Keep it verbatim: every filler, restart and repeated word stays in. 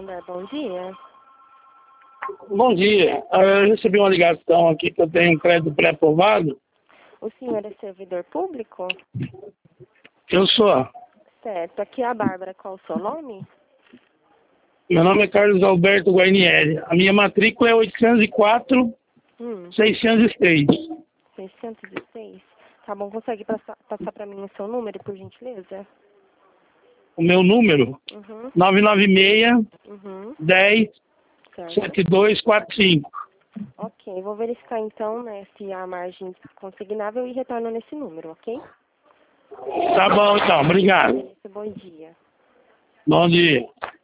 Santander, bom dia. Bom dia. Eu recebi uma ligação aqui que eu tenho um crédito pré-aprovado. O senhor é servidor público? Eu sou. Certo. Aqui é a Bárbara. Qual o seu nome? Meu nome é Carlos Alberto Guarnieri. A minha matrícula é oitocentos e quatro, Hum, seiscentos e seis. seiscentos e seis. Tá bom, consegue passar, passar para mim o seu número, por gentileza? O meu número, Uhum, nove nove seis, uhum, dez, certo. setenta e dois quarenta e cinco. Ok, vou verificar então, né, se há margem consignável e retorno nesse número, ok? Tá bom, então. Obrigado. Bom dia. Bom dia.